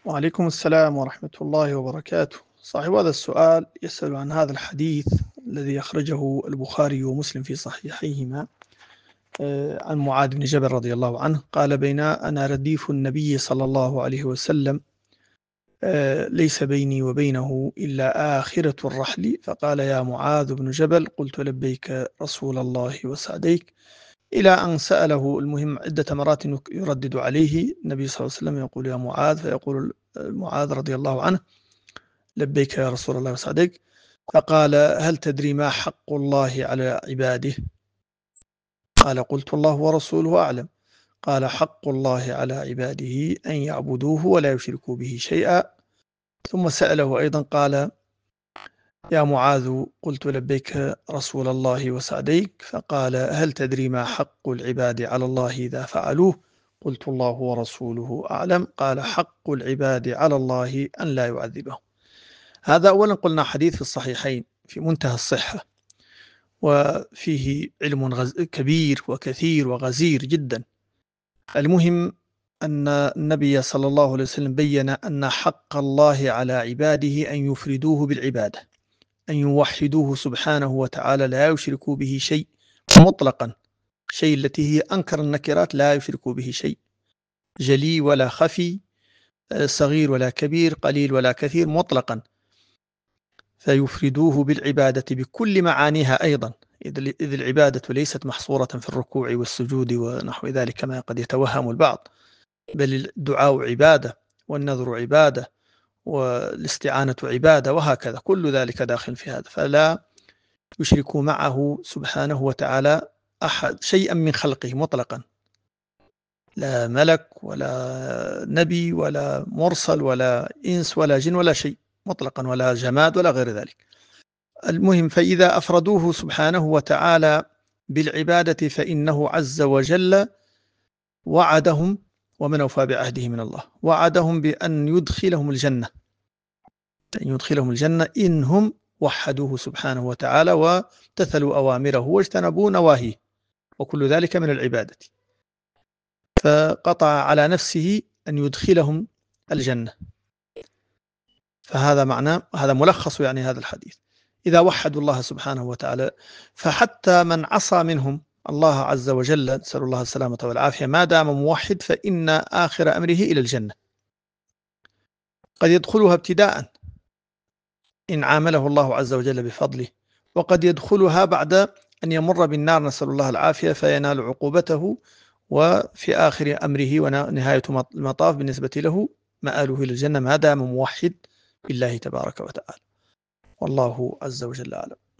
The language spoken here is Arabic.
وعليكم السلام ورحمة الله وبركاته. صاحب هذا السؤال يسأل عن هذا الحديث الذي أخرجه البخاري ومسلم في صحيحيهما عن معاذ بن جبل رضي الله عنه قال: بين أنا رديف النبي صلى الله عليه وسلم ليس بيني وبينه إلا آخرة الرحل، فقال: يا معاذ بن جبل. قلت: لبيك رسول الله وسعديك، إلى أن سأله المهم عدة مرات يردد عليه النبي صلى الله عليه وسلم يقول: يا معاذ، فيقول معاذ رضي الله عنه: لبيك يا رسول الله وسعديك. فقال: هل تدري ما حق الله على عباده؟ قال: قلت: الله ورسوله أعلم. قال: حق الله على عباده أن يعبدوه ولا يشركوا به شيئا. ثم سأله أيضا قال: يا معاذ. قلت: لبيك رسول الله وسعديك. فقال: هل تدري ما حق العباد على الله إذا فعلوه؟ قلت: الله ورسوله أعلم. قال: حق العباد على الله أن لا يعذبهم. هذا أولا قلنا حديث في الصحيحين في منتهى الصحة، وفيه علم كبير وكثير وغزير جدا. المهم أن النبي صلى الله عليه وسلم بين أن حق الله على عباده أن يفردوه بالعبادة، أن يوحدوه سبحانه وتعالى، لا يشركوا به شيء مطلقا. شيء التي هي أنكر النكرات، لا يشركوا به شيء، جلي ولا خفي، صغير ولا كبير، قليل ولا كثير، مطلقا. فيفردوه بالعبادة بكل معانيها أيضا، إذ العبادة ليست محصورة في الركوع والسجود ونحو ذلك كما قد يتوهم البعض، بل الدعاء عبادة، والنذر عبادة، والاستعانة عبادة، وهكذا. كل ذلك داخل في هذا. فلا يشركوا معه سبحانه وتعالى أحد شيئا من خلقه مطلقا، لا ملك ولا نبي ولا مرسل ولا إنس ولا جن ولا شيء مطلقا، ولا جماد ولا غير ذلك. المهم، فإذا أفردوه سبحانه وتعالى بالعبادة فإنه عز وجل وعدهم، ومن أوفى بعهده من الله، وعدهم بأن يدخلهم الجنة، إنهم وحدوه سبحانه وتعالى وامتثلوا أوامره واجتنبوا نواهيه، وكل ذلك من العبادة. فقطع على نفسه أن يدخلهم الجنة. فهذا معنى، هذا ملخص يعني هذا الحديث. إذا وحدوا الله سبحانه وتعالى، فحتى من عصى منهم الله عز وجل، نسأل الله السلامة والعافية، ما دام موحد فإن آخر أمره إلى الجنة. قد يدخلها ابتداء إن عامله الله عز وجل بفضله، وقد يدخلها بعد أن يمر بالنار، نسأل الله العافية، فينال عقوبته، وفي آخر أمره ونهاية المطاف بالنسبة له مآله إلى الجنة، ما دام موحد بالله تبارك وتعالى. والله عز وجل أعلم.